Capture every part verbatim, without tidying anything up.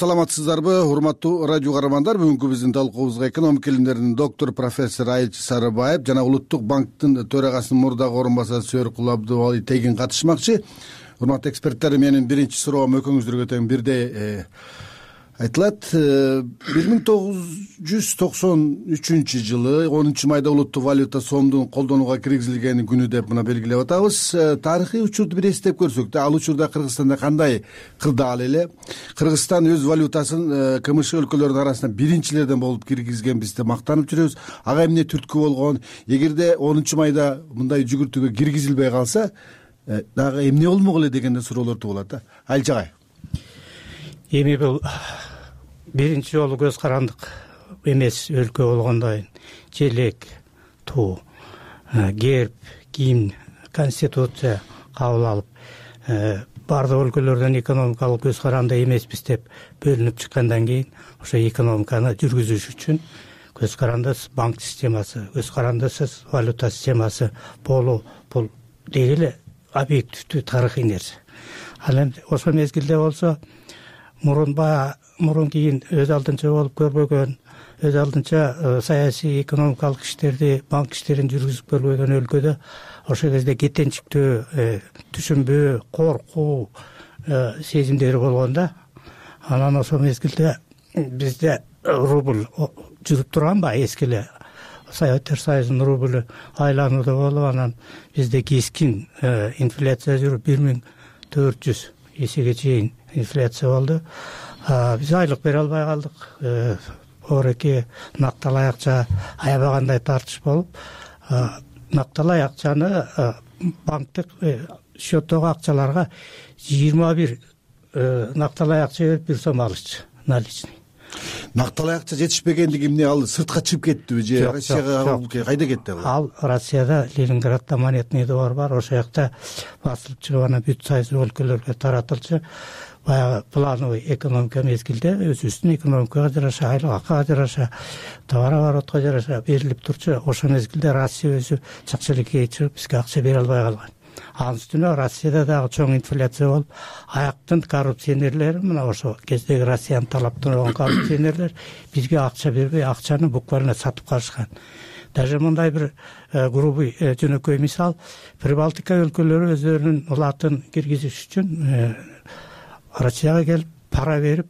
саламатсыздарбы, урматтуу радио каармандар? Бүгүнкү биздин талкуубузга экономика илимдеринин доктору профессор Айылчы Сарыбаев жана Улуттук банктын төрагасынын мурдагы орун басары Сөркул Абдубали Тегин катышмакчы. Урматтуу эксперттер, менин биринчи суроом өкүңүздөргө тең бирдей айтылат. бир миң тогуз жүз токсон үчүнчү жылы онунчу майда улуттук валюта сомдун колдонууга киргизилген күнү деп мына белгилеп атабыз. Тарыхый учурду бир эстеп көрсөк да, ал учурда Кыргызстанда кандай кырдаал эле? Кыргызстан өз валютасын КМШ өлкөлөрүнүн арасында биринчилерден болуп киргизгенбизде мактанып жүрөбүз. Ага эмне түрткү болгон? Эгерде онунчу майда мындай жүгүртүүгө киргизилбей калса, дагы эмне болмок эле деген суроолор туулат да. Айылчы агай. Эми бул биринчи жолу көз карандык эмес өлкө болгондой желек, туу, герб, гимн, конституция кабыл алып, бардык өлкөлөрдөн экономикалык көз каранды эмеспиз деп бөлүнүп чыккандан кийин ошо экономиканы жүргүзүш үчүн көз карандысыз банк системасы, көз карандысыз валюта системасы болуу бул дегеле объективдүү тарыхый нерсе. Ал эми ошол мезгилде болсо мурун баягы мурун кийин өз алдынча болуп көрбөгөн, өз алдынча саясий экономикалык иштерди, банк иштерин жүргүзүп көрбөгөн өлкөдө ошол кезде кетенчиктөө, түшүнбөө, коркуу сезимдери болгондо, анан ошол мезгилде бизде рубль жүрүп турганбы, эски эле Советтер Союзунун рублю айланууда болуп, анан бизде кескин инфляция жүрүп бир миң төрт жүз эсеге чейин инфляция болду. Биз айлык бере албай калдык. Оореки накталай акча аябагандай тартыш болуп, накталай акчаны банктык счеттогу акчаларга жыйырма бир накталай акча берип бир сом алышчы наличный. Накталай акча жетишпегендиги эмне, ал сыртка чыгып кеттиби же Россияга кайда кетти ал? Ал Россияда Ленинградда монетный двор бар, ошол жакта басылып чыгып анан бүт союз өлкөлөргө таратылчу. Баягы плановый экономика мезгилде өзүбүздүн экономикага жараша, айлык акыга жараша, товар оборотко жараша берилип турчу. Ошол мезгилде Россия өзү чакчелекке чыгып бизге акча бере албай калган. Анын үстүнө Россияда дагы чоң инфляция болуп, аяктын коррупционерлери, мына ошол кездеги Россиянын талаптан болгон коррупционерлер бизге акча бербей, акчаны буквально сатып калышкан. Даже мындай бир грубый жөнөкөй мисал, Прибалтика өлкөлөрү өздөрүнүн латын киргизиш үчүн Россияга келип пара берип,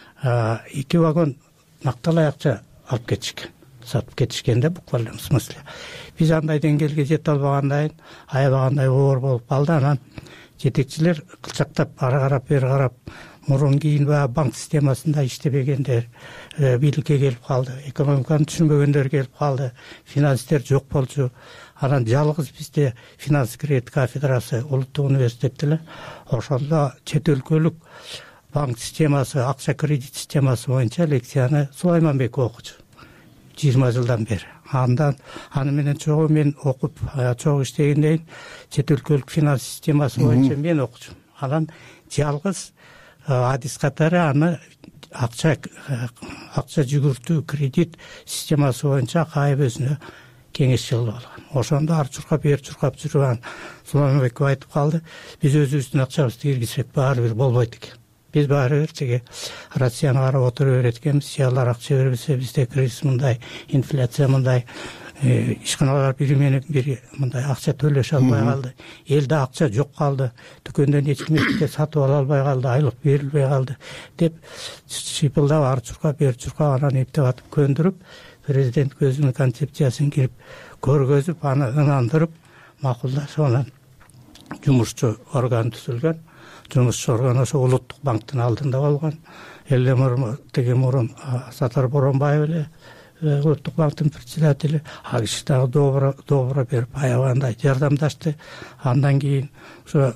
эки вагон накталай акча алып кетишкен, сатып кетишкенде буквально в смысле. Биз андай деңгээлге жете албагандай, аябагандай оор болуп калды. Анан жетекчилер кылчактап ары карап бери карап, мурун кийин баягы банк системасында иштебегендер бийликке келип калды, экономиканы түшүнбөгөндөр келип калды, финанстер жок болчу. Анан жалгыз бизде финанс кредит кафедрасы улуттук университетте эле ошондо чет өлкөлүк банк системасы, акча кредит системасы боюнча лекцияны Сулайманбеков окучу жыйырма жылдан бери. Андан аны менен чогуу мен окуп, чогуу иштегенден кийин чет өлкөлүк финанс системасы боюнча мен окучумун. Анан жалгыз адис катары аны акча акча жүгүртүү кредит системасы боюнча кайып өзүнө кеңешчи кылып алган. Ошондо ар чуркап бер чуркап жүргөн Сулайманбеков айтып калды, биз өзүбүздүн акчабызды киргизсек баары бир болбойт экен. Биз баары бир тиги Россияны карап отура берет экенбиз, алар акча бербесе бизде кризис мындай, инфляция мындай, ишканалар бири менен бири мындай акча төлөшө албай калды, элде акча жок калды, дүкөндөн эч кимге сатып ала албай калды, айлык берилбей калды деп шыйпылдап ар чуркап бер чуркап анан эптеп атып көндүрүп, президент өзүнүн концепциясын кирип көргөзүп, аны ынандырып, макулдашып, анан жумушчу орган түзүлгөн. Жумушчу орган ошо улуттук банктын алдында болгон. Эле мурун теги мурун Сатар Боронбаев эле улуттук банктын председатели, а киши дагы добро добро берип аябагандай жардамдашты. Андан кийин ошо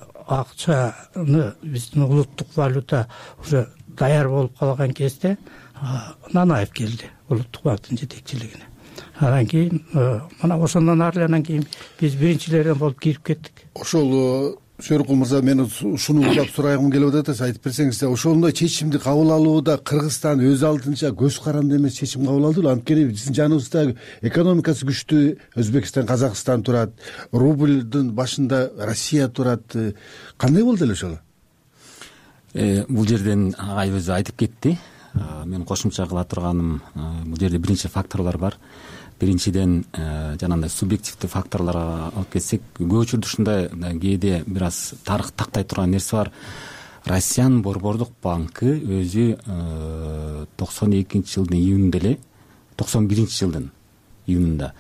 акчаны биздин улуттук валюта уже даяр болуп калган кезде Нанаев келди улуттук банктын жетекчилигине. Анан кийин мына ошондон ары анан кийин биз биринчилерден болуп кирип кеттик. Ошол Сөркул мырза, мен ушуну улап сурайгым келип атат, айтып берсеңиз, ошондой чечимди кабыл алууда Кыргызстан өз алдынча көз каранды эмес чечим кабыл алдыбы? Анткени биздин жаныбызда экономикасы күчтүү Өзбекстан, Казакстан турат, рубльдын башында Россия турат. Кандай болду эле ошол? бул жерден агай өзү айтып кетти. Мен кошумча кыла турганым, бул жерде биринчи факторлор бар. Биринчиден жанагындай субъективдүү факторлорго алып кетсек, көп учурда ушундай кээде бир аз тарых тактай турган нерсе бар. Россиянын Борбордук банкы өзү токсон экинчи жылдын июнунда эле, токсон биринчи жылдын июнунда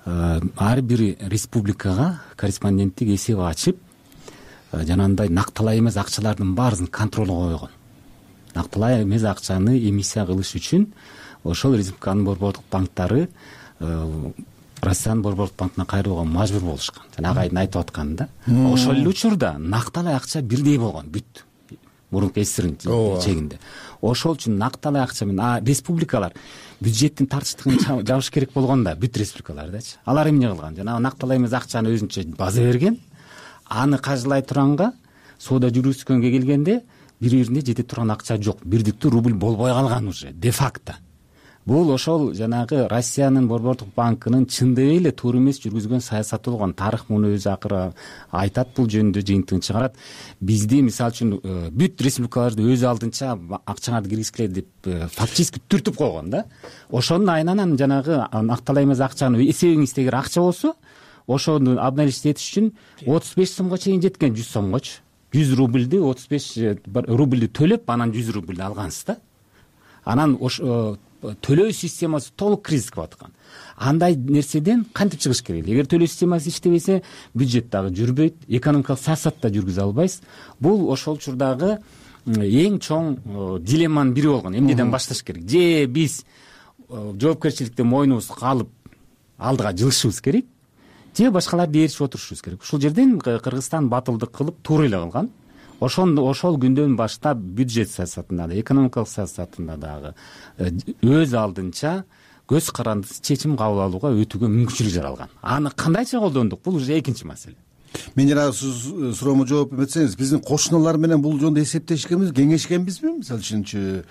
ар бир республикага корреспонденттик эсеп ачып, жанагындай накталай эмес акчалардын баарысын контролго койгон. Накталай эмес акчаны эмиссия кылыш үчүн ошол республиканын борбордук банктары Россиянын Борбордук банкына кайрууга мажбур болушкан. Жана агайдын айтып атканы да. Ошол эле учурда накталай акча бирдей болгон бүт. Мурунку эсирин чегинде. Ошол үчүн накталай акча менен республикалар бюджеттин тартыштыгын жабыш керек болгон да, бүт республикалардачы. Алар эмне кылган? Жана накталай эмес акчаны өзүнчө база берген. Аны кажылай турганга соода жүргүзгөнгө келгенде бири-бирине жете турган акча жок. Бирдиктүү рубль болбой калган уже де факто. Бул ошол жанагы Россиянын Борбордук банкынын чындап эле туура эмес жүргүзгөн саясаты болгон. Тарых муну өзү акыры айтат, бул жөнүндө жыйынтыгын чыгарат. Бизди мисалы үчүн бүт республикаларды өз алдынча акчаңарды киргизгиле деп фактически түртүп койгон да. Ошонун айынан жанагы накталай эмес акчаны эсебиңизде эгер акча болсо, ошону обналичить этиш үчүн отуз беш сомго чейин жеткен, жүз сомгочу. жүз рубльди отуз беш рубльди төлөп, анан жүз рубльди алгансыз да. Анан ошо төлөө системасы толук кризиске баткан. Андай нерседен кантип чыгыш керек? Эгер төлөө системасы иштебесе, бюджет дагы жүрбөйт, экономикалык саясат да жүргүзө албайсыз. Бул ошол учурдагы эң чоң дилемманын бири болгон. Эмнеден башташ керек? Же биз жоопкерчиликти мойнубузга алып алдыга жылышыбыз керек, же башкаларды ээрчип отурушубуз керек. Ушул жерден Кыргызстан батылдык кылып туура эле кылган. Ошон ошол күндөн баштап бюджет саясатында да, экономикалык саясатында дагы өз алдынча көз карандысыз чечим кабыл алууга өтүүгө мүмкүнчүлүк жаралган. Аны кандайча колдондук, бул уже экинчи маселе. Мен жана сиз суроомо жооп берсеңиз, биздин кошуналар менен бул жөнүндө эсептешкенбиз, кеңешкенбизби? Мисалы үчүнчү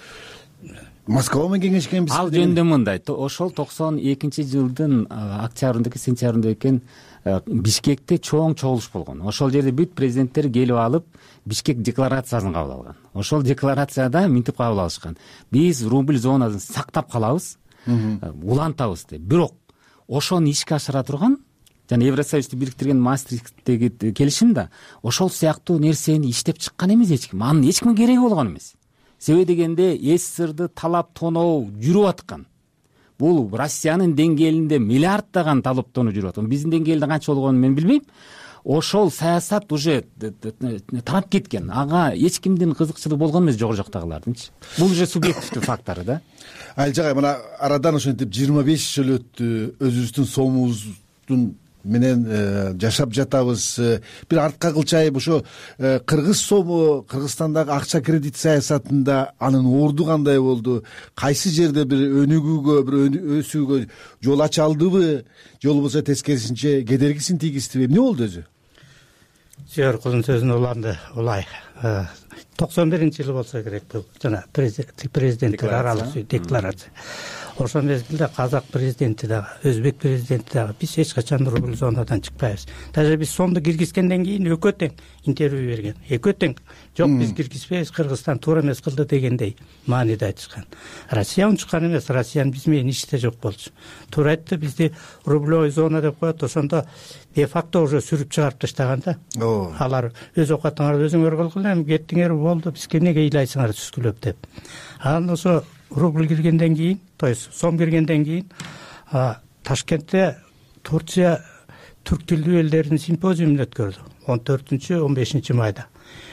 Москва менен кеңешкенбиз. Ал жөнүндө мындай, ошол токсон экинчи жылдын октябрындагы сентябрында экен Бишкекте чоң чогулуш болгон. Ошол жерде бүт президенттер келип алып Бишкек декларациясын кабыл алган. Ошол декларацияда минтип кабыл алышкан. Биз рубль зонасын сактап калабыз, улантабыз деп. Бирок ошону ишке ашыра турган жана Евросоюзду бириктирген Маастрихттеги келишим да ошол сыяктуу нерсени иштеп чыккан эмес эч ким. Анын эч кимге кереги болгон эмес. Себеби дегенде СССРды талап тоноо жүрүп аткан. Бул Россиянын деңгээлинде миллиарддаган талап тоноо жүрүп аткан. Биздин деңгээлде канча болгонун мен билбейм. Ошол саясат уже тарап кеткен. Ага эч кимдин кызыкчылыгы болгон эмес, жогору жактагылардынчы. Бул уже субъективдүү фактор да. Айылжагай, мына арадан ошентип жыйырма беш жыл өттү, өзүбүздүн сомубуздун менен жашап жатабыз. Бир артка кылчайып ошо кыргыз сому, Кыргызстандагы акча кредит саясатында анын орду кандай болду? Кайсы жерде бир өнүгүүгө, бир өсүүгө жол ача алдыбы? Же болбосо тескерисинче кедергисин тийгиздиби? Эмне болду өзү? Жогоркунун сөзүн уланды. Улай токсон биринчи жыл болсо керек бул жана президенттер аралык декларация. Ошол мезгилде казак президенти дагы, өзбек президенти дагы биз эч качан рубль зонадан чыкпайбыз. Даже биз сомду киргизгенден кийин экөө тең интервью берген. Экөө тең жок, биз киргизбейбиз, Кыргызстан туура эмес кылды дегендей мааниде айтышкан. Россия унчуккан эмес, Россиянын биз менен иште жок болчу. Туура айтты, бизди рублевой зона деп коет, ошондо де факто уже сүрүп чыгарып таштаган да. Алар өз окатыңарды өзүңөр кылгыла, эми кеттиңер болду, бизге эмнеге ыйлайсыңар түскүлөп деп. Анан ошо рубль киргенден кийин, то есть сом киргенден кийин Ташкентте Турция түрк тилдүү элдердин симпозиумун өткөрдү. он төртүнчү он бешинчи майда.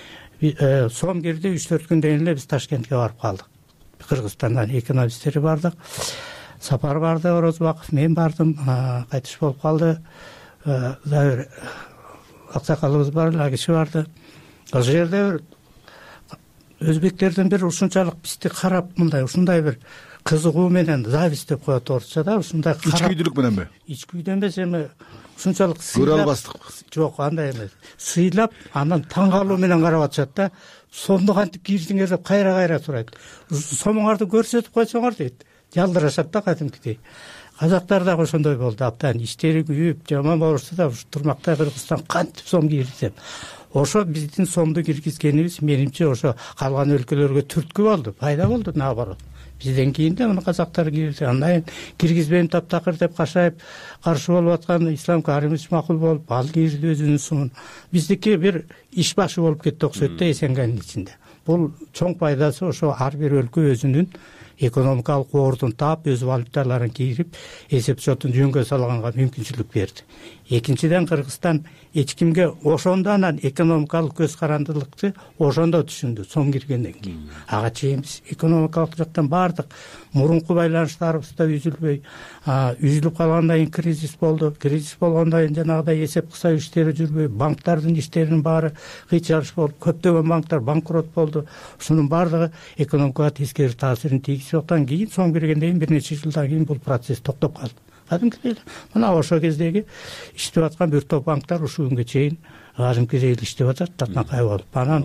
Сом кирди, үч төрт күндөн кийин эле биз Ташкентке барып калдык. Кыргызстандан экономисттери бардык. Сапар барды, Орозбаков, мен бардым, кайтыш болуп калды. Дагы аксакалыбыз бар, ла киши барды. Ошол жерде өзбектердин бир ушунчалык бизди карап, мындай ушундай бир кызыгуу менен, зависть деп коет орусчада, ушундай карап. Ичкүйдүлүк мененби? Ичкүйдөн эмес, эми ушунчалык көрө албастык. Жок, андай эмес. Сыйлап, анан таң калуу менен карап атышат да. Сомду кантип кирдиңер деп кайра-кайра сурайт. Сомуңарды көрсөтүп койсоңор дейт. Жалдырашат да кадимкидей. Казактар дагы ошондой болду. Абдан иштери күйүп, жаман болушта да турмакта Кыргызстан кантип сом кирди деп. ошо биздин сомду киргизгенибиз менимче ошо калган өлкөлөргө түрткү болду, пайда болду. Наоборот, бизден кийин да муну казактар киргизди. Андан киргизбейм таптакыр деп кашайып каршы болуп аткан Ислам Каримович макул болуп ал кирди өзүнүн сумун. Биздики бир иш башы болуп кетти окшойт да Эсенгайдын ичинде. Бул чоң пайдасы ошо ар бир өлкө өзүнүн экономикалык ордун таап, өз валюталарын кийирип, эсеп шотун жөнгө салганга мүмкүнчүлүк берди. Экинчиден, Кыргызстан эч кимге ошондо анан экономикалык көз карандылыкты ошондо түшүндү, сом киргенден кийин. Ага чейин биз экономикалык жактан бардык мурунку байланыштарыбыз да үзүлбөй, үзүлүп калгандан кийин кризис болду. Кризис болгондон кийин жанагыдай эсеп кысуу иштери жүрбөй, банктардын иштеринин баары кыйчалыш болуп, көптөгөн банктар банкрот болду. Ушунун баардыгы экономикага тескери таасирин тийгизип аткан кийин сом киргенден кийин бир нече жылдан кийин бул процесс токтоп калды. Кадимкидей мына ошо кездеги иштеп аткан бир топ банктар ушул күнгө чейин кадимкидей иштеп атат, татнакай болуп. Анан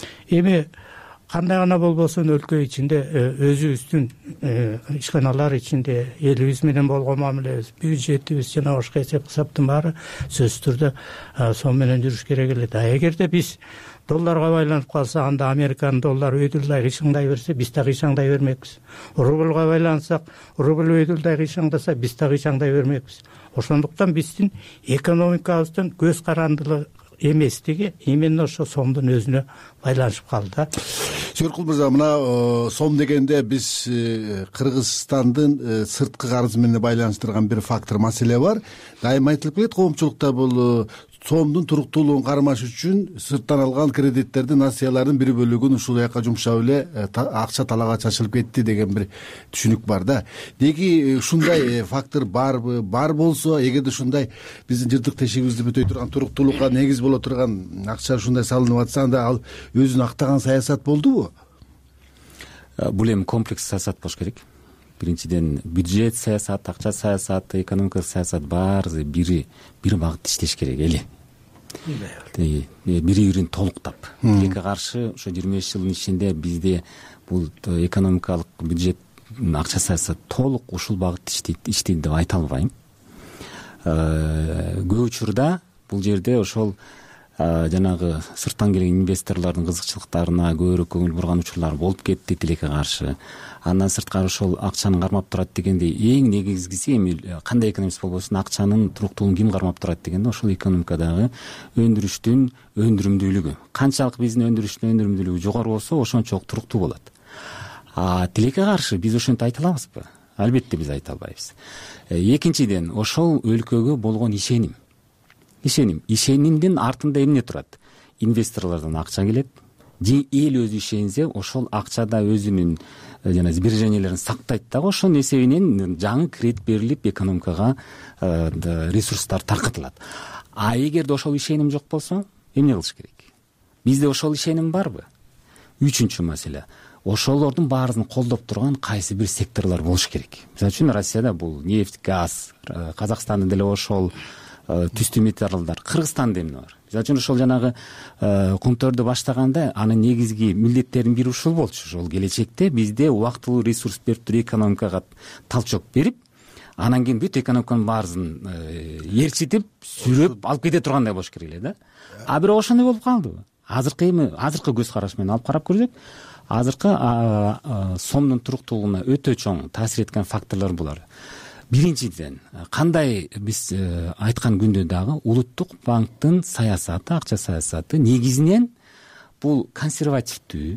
эми кандай гана болбосун өлкө ичинде өзүбүздүн ишканалар ичинде элибиз менен болгон мамилебиз, бюджетибиз жана башка эсеп кысаптын баары сөзсүз түрдө сом менен жүрүш керек эле да. Эгерде биз долларга байланып калса, анда Американын доллары өйдүлдай кыйшаңдай берсе, биз да кыйшаңдай бермекпиз. Рубльга байлансак, рубль өйдүлдай кыйшаңдаса, биз да кыйшаңдай бермекпиз. Ошондуктан биздин экономикабыздын көз карандылыгы эместиги именно ошо сомдун өзүнө байланышып калды. Сөркул мырза, мына сом дегенде биз Кыргызстандын сырткы карызы менен байланыштырган бир фактор, маселе бар. Дайыма айтылып келет, коомчулукта бул сомдун туруктуулугун кармаш үчүн сырттан алган кредиттердин, насыялардын бир бөлүгүн ушул жака жумшап эле акча талаага чачылып кетти деген бир түшүнүк бар да. Деги ушундай фактор барбы? Бар болсо, эгерде ушундай биздин жыртык тешигибизди бүтөй турган, туруктуулукка негиз боло турган акча ушундай салынып атса, анда ал өзүн актаган саясат болдубу? Бул эми комплекс саясат болуш керек. Биринчиден, бюджет саясаты, акча саясаты, экономикалык саясат баары бири бир багытта иштеш керек эли. Бири-бирин толуктап. Тилекке каршы ошо жыйырма беш жылдын ичинде бизде бул экономикалык, бюджет, акча саясат толук ушул багытта иштейт деп айта албайм. Көп учурда бул жерде ошол жанагы сырттан келген инвесторлордун кызыкчылыктарына көбүрөөк көңүл бурган учурлар болуп кетти тилекке каршы. Андан сырткары ошол акчаны кармап турат дегенде эң негизгиси эми кандай экономист болбосун акчанын туруктуулугун ким кармап турат дегенде ошол экономикадагы өндүрүштүн өндүрүмдүүлүгү. Канчалык биздин өндүрүштүн өндүрүмдүүлүгү жогору болсо, ошончолук туруктуу болот. А тилекке каршы биз ошентип айта алабызбы? Албетте биз айта албайбыз. Экинчиден, ошол өлкөгө болгон ишеним. Ишеним. Ишенимдин артында эмне турат? Инвесторлордон акча келет. Эл өзү ишенсе, ошол акчада өзүнүн жана сбереженияларын сактайт дагы, ошонун эсебинен жаңы кредит берилип, экономикага ресурстар таркатылат. А эгерде ошол ишеним жок болсо, эмне кылыш керек? Бизде ошол ишеним барбы? Үчүнчү маселе. Ошолордун баарын колдоп турган кайсы бир секторлор болуш керек. Мисалы үчүн Россияда бул нефть, газ, Казакстанда деле ошол түстүү металлдар, Кыргызстанда эмне бар? Мисалы үчүн ошол жанагы конторду баштаганда анын негизги милдеттеринин бири ушул болчу. Ошол келечекте бизде убактылуу ресурс берип туруп, экономикага талчок берип, анан кийин бүт экономиканын баарысын ээрчитип, сүрөп алып кете тургандай болуш керек эле да. А бирок ошондой болуп калдыбы? Азыркы эми азыркы көз караш менен алып карап көрсөк, азыркы сомдун туруктуулугуна өтө чоң таасир эткен факторлор булар. Биринчиден, кандай биз айткан күндө дагы улуттук банктын саясаты, акча саясаты негизинен бул консервативдүү,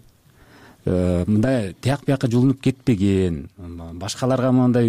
мындай тияк бияка жулунуп кетпеген, башкаларга мындай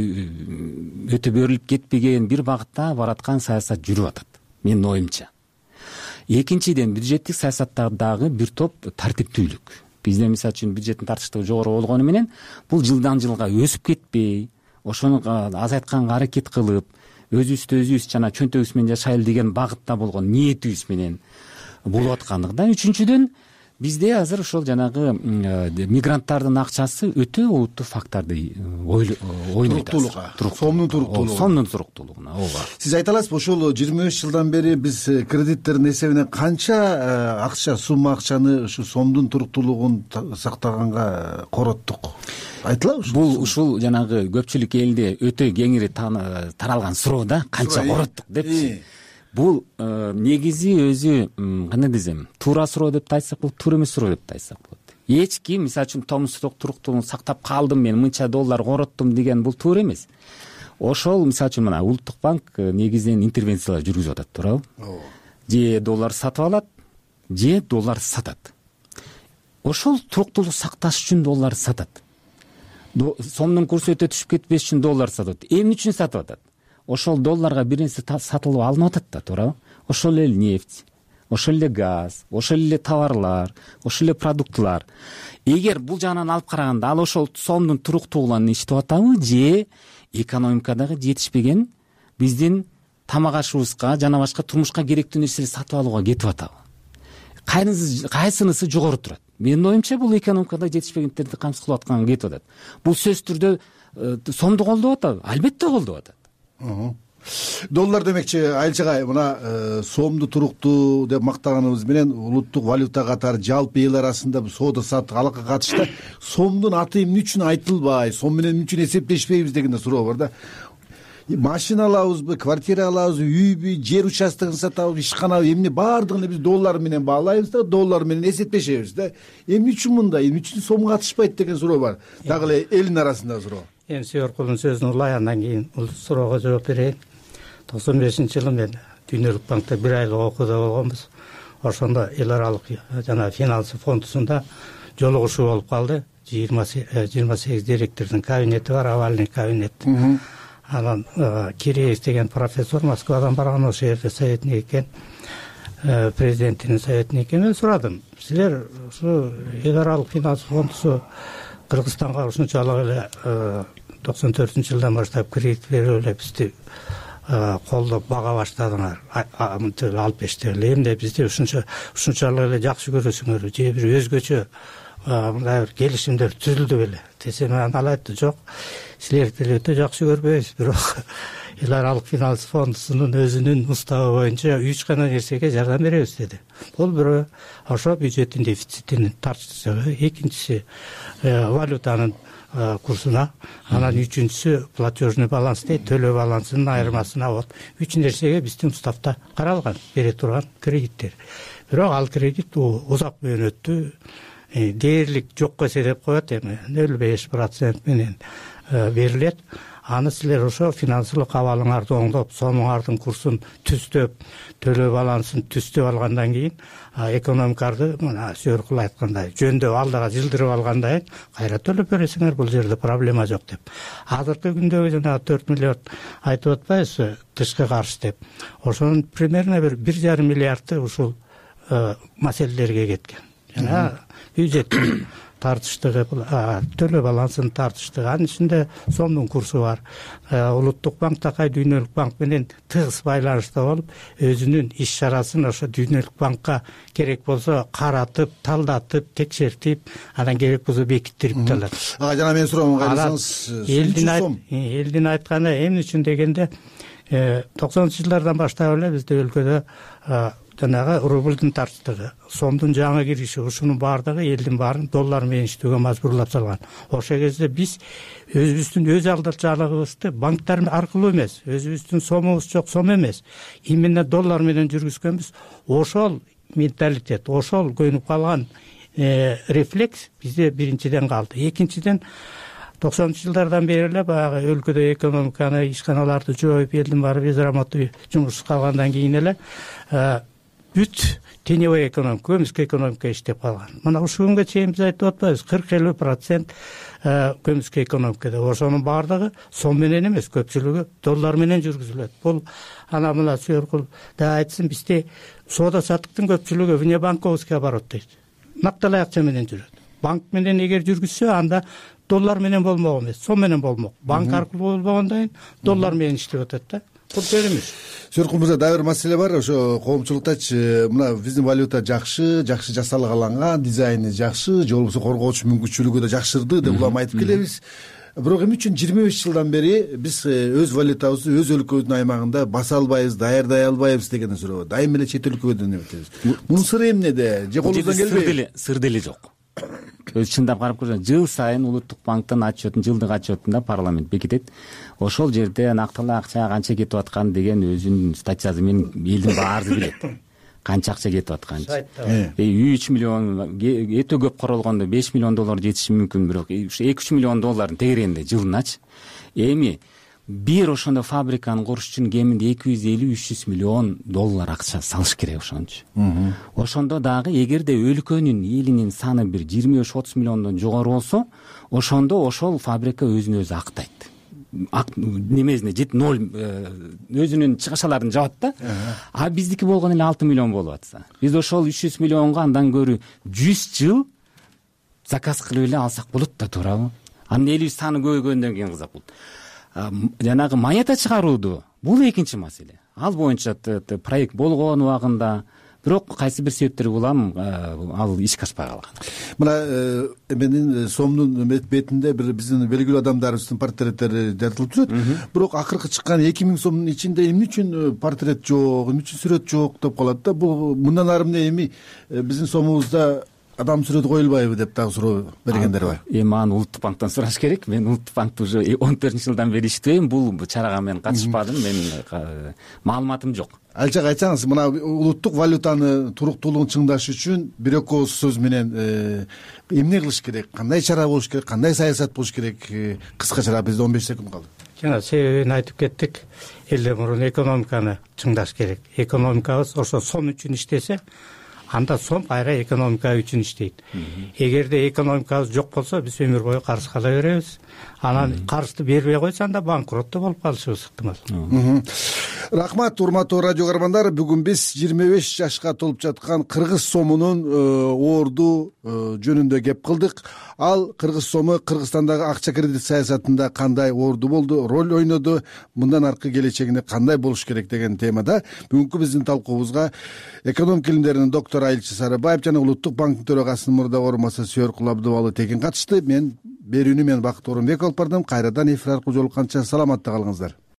өтө берилип кетпеген бир багытта бараткан саясат жүрүп атат, менин оюмча. Экинчиден, бюджеттик саясатта дагы бир топ тартиптүүлүк. Бизде мисалы үчүн бюджеттин тартиштиги жогору болгону менен бул жылдан жылга өсүп кетпей, ошону азайтканга аракет кылып, өзүбүздү өзүбүз жана чөнтөгүбүз менен жашайлы деген багытта болгон ниетибиз менен болуп аткандыгында. Үчүнчүдөн, бизде азыр ошол жанагы мигранттардын акчасы өтө олуттуу факторду ойнойт. Туруктуулукка, сомдун туруктуулугуна. Сомдун туруктуулугуна, ооба. Сиз айта аласызбы, ошол жыйырма беш жылдан бери биз кредиттердин эсебинен канча акча, сумма акчаны ушу сомдун туруктуулугун сактаганга короттук? Айтылабы ушул? Бул ушул жанагы көпчүлүк элде өтө кеңири таралган суроо да, канча короттук депчи. бул негизи өзү кандай десем, туура суроо деп да айтсак болот, туура эмес суроо деп да айтсак болот. Эч ким мисалы үчүн томсуздук туруктуулугун сактап калдым, мен мынча доллар короттум деген бул туура эмес. Ошол мисалы үчүн мына Улуттук банк негизинен интервенциялар жүргүзүп атат, туурабы? Же доллар сатып алат, же доллар сатат. Ошол туруктуулук сакташ үчүн доллар сатат. Сомдун курсу өтө түшүп кетпеш үчүн доллар сатат. Эмне үчүн сатып атат? Ошол долларга бир нерсе сатылып алынып атат да, туурабы? Ошол эле нефть, ошол эле газ, ошол эле товарлар, ошол эле продуктлар. Эгер бул жагынан алып караганда, ал ошол сомдун туруктуулугунан иштеп атабы, же экономикадагы жетишпеген биздин тамак ашыбызга жана башка турмушка керектүү нерселерди сатып алууга кетип атабы? Кайсынысы жогору турат? Менин оюмча бул экономикада жетишпегендерди камсыз кылып атканга кетип атат. Бул сөзсүз түрдө сомду колдоп атабы? Албетте колдоп атат. Доллар демекчи Айылчы агай, мына сомду туруктуу деп мактаганыбыз менен улуттук валюта катары жалпы эл арасында соода саттык катышта сомдун аты эмне үчүн айтылбай, сом менен эмне үчүн эсептешпейбиз деген да суроо бар да. Машина алабызбы, квартира алабызбы, үйбү, жер участогун сатабызбы, ишканабы, эмне баардыгын биз доллар менен баалайбыз да, доллар менен эсептешебиз да. Эмне үчүн мындай, эмне үчүн сом катышпайт деген суроо бар. Дагы эле элдин арасында суроо. Эми Сүйөркулдун сөзүн улай, андан кийин бул суроого жооп берейин. токсон бешинчи жылы мен Дүйнөлүк банкта бир айлык окууда болгонбуз. Ошондо эл аралык жана финансы фондусунда жолугушуу болуп калды. жыйырма сегиз директордун кабинети бар, овальный кабинет. Анан Киреев деген профессор Москвадан барган, ошол жерде советник экен, президенттин советники экен. Мен сурадым, силер ушу эл аралык финансы фондусу Кыргызстанга ушунчалык эле токсон төртүнчү жылдан баштап кредит берип эле бизди колдоп бага баштадыңар, алып бештеп эле. Эмне бизди ушунча ушунчалык эле жакшы көрөсүңөр, же бир өзгөчө мындай бир келишимдер түзүлдү беле десем, ал айтты, жок, силерди деле өтө жакшы көрбөйбүз, бирок эл аралык финанс фондусунун өзүнүн уставы боюнча үч гана нерсеге жардам беребиз деди. Бул бирөө ошо бюджеттин дефицитин тартыштыгы, экинчиси валютанын курсуна, анан үчүнчүсү платежный баланс дейт, төлөө балансынын айырмасына. Вот үч нерсеге биздин уставда каралган бере турган кредиттер. Бирок ал кредит узак мөөнөттүү дээрлик жокко эсептеп коет, эми нөл беш процент менен берилет. Аны силер ошо финансылык абалыңарды оңдоп, сомуңардын курсун түздөп, төлөө балансын түздөп алгандан кийин экономикарды мына Сүйөркул айткандай жөндөп, алдыга жылдырып алгандан кийин кайра төлөп бересиңер, бул жерде проблема жок деп. Азыркы күндөгү жана төрт миллиард айтып атпайбызбы тышкы каршы деп. Ошонун примерно бир бир жарым миллиарды ушул маселелерге кеткен. Жана бюджеттин тартыштыгы, төлөө балансынын тартыштыгы, анын ичинде сомдун курсу бар. Улуттук банк такай Дүйнөлүк банк менен тыгыз байланышта болуп, өзүнүн иш чарасын ошо Дүйнөлүк банкка керек болсо каратып, талдатып, текшертип, анан керек болсо бекиттирип талат. Ага, жана мен суроомун кайрысаңыз, элдин элдин айтканы эмне үчүн дегенде, токсонунчу жылдардан баштап эле бизде өлкөдө жанагы рубльдун тартыштыгы, сомдун жаңы кириши, ушунун баардыгы элдин баарын доллар менен иштөөгө мажбурлап салган. Ошол кезде биз өзүбүздүн өз алдырчалыгыбызды банктар аркылуу эмес, өзүбүздүн сомубуз жок, сом эмес, именно доллар менен жүргүзгөнбүз. Ошол менталитет, ошол көнүп калган рефлекс бизде биринчиден калды. Экинчиден, токсонунчу жылдардан бери эле баягы өлкөдө экономиканы, ишканаларды жоюп, элдин баары безрамотный жумушсуз калгандан кийин эле бүт теневой экономика, көмүскө экономика иштеп калган. Мына ушул күнгө чейин биз айтып атпайбыз, кырк элүү процент көмүскө экономикада. Ошонун баардыгы сом менен эмес, көпчүлүгү доллар менен жүргүзүлөт. Бул ана мына Сүйөркул да айтсын, бизде соода саттыктын көпчүлүгү внебанковский оборот дейт. Накталай акча менен жүрөт. Банк менен эгер жүргүзсө, анда доллар менен болмок эмес, сом менен болмок. Банк аркылуу болбогондон кийин доллар менен иштеп атат да. Бул эмес. Сүйөркул мырза, дагы бир маселе бар. Ошо коомчулуктачы мына биздин валюта жакшы, жакшы жасалган, дизайны жакшы, же болбосо коргоочу мүмкүнчүлүгү да жакшырды деп улам айтып келебиз. Бирок эмне үчүн жыйырма беш жылдан бери биз өз валютабызды өз өлкөбүздүн аймагында баса албайбыз, даярдай албайбыз деген суроо. Дайыма эле чет өлкөгө эметебиз. Мунун сыры эмнеде? Же колубуздан келбейби? Сыр деле жок. өзү чындап карап көрсөң жыл сайын улуттук банктын отчетун жылдык отчетунда парламент бекитет. Ошол жерде нактылуу акча канча кетип аткан деген өзүнүн статьясы менен элдин баары билет. Канча акча кетип атканын. үч миллион өтө көп королгондо беш миллион доллар жетиши мүмкүн, бирок эки үч миллион доллардын тегерегинде жылыначы. Эми бир ошондо фабриканы куруш үчүн кеминде эки жүз элүү үч жүз миллион доллар акча салыш керек ошончу. Ошондо дагы эгерде өлкөнүн элинин саны бир жыйырма беш отуз миллиондон жогору болсо, ошондо ошол фабрика өзүн өзү актайт. Немесине жет ноль өзүнүн чыгышаларын жабат да. А биздики болгон эле алты миллион болуп атса, биз ошол үч жүз миллионго андан көрү жүз жыл заказ кылып эле алсак болот да, туурабы? Анын элибиз саны көбөйгөндөн кийин кызык болот. Жанагы монета чыгарууду бул экинчи маселе. Ал боюнча проект болгон убагында, бирок кайсы бир себептер улам ал ишке ашпай калган. Мына эменин сомдун бетинде бир биздин белгилүү адамдарыбыздын портреттери жазылып турат. Бирок акыркы чыккан эки миң сомдун ичинде эмне үчүн портрет жок, эмне үчүн сүрөт жок деп калат да. Бул мындан ары эмне эми биздин сомубузда адам сүрөтү коюлбайбы деп дагы суроо бергендер бар. Эми аны улуттук банктан сураш керек. Мен улуттук банкта уже он төртүнчү жылдан бери иштебейм. Бул чарага мен катышпадым. Менин маалыматым жок. Алчак айтсаңыз, мына улуттук валютаны туруктуулугун чыңдаш үчүн бир эки ооз сөз менен эмне кылыш керек, кандай чара болуш керек, кандай саясат болуш керек? Кыскача, бизде он беш секунд калды. Жана себебин айтып кеттик. Элден мурун экономиканы чыңдаш керек. Экономикабыз ошо сом үчүн иштесе, анда сом кайра экономика үчүн иштейт. Эгерде экономикабыз жок болсо, биз өмүр бою карыз кала беребиз. Анан карызды бербей койсо, анда банкротто болуп калышыбыз ыктымал. Рахмат, урматтуу радио көрөрмандар. Бүгүн биз жыйырма беш жашка толуп жаткан кыргыз сомунун орду жөнүндө кеп кылдык. Ал кыргыз сому Кыргызстандагы акча кредит саясатында кандай орду болду, роль ойноду, мындан аркы келечегинде кандай болуш керек деген темада бүгүнкү биздин талкуубузга экономика илимдеринин доктору Айылчы Сарыбаев жана Улуттук банктын төрагасынын мурдагы орун басары Сүйөр Абдыбалы Тегин катышты. Мен берүүнү мен Бакыт Орунбеков алып бардым. Кайрадан эфир аркылуу жолукканча саламатта калыңыздар.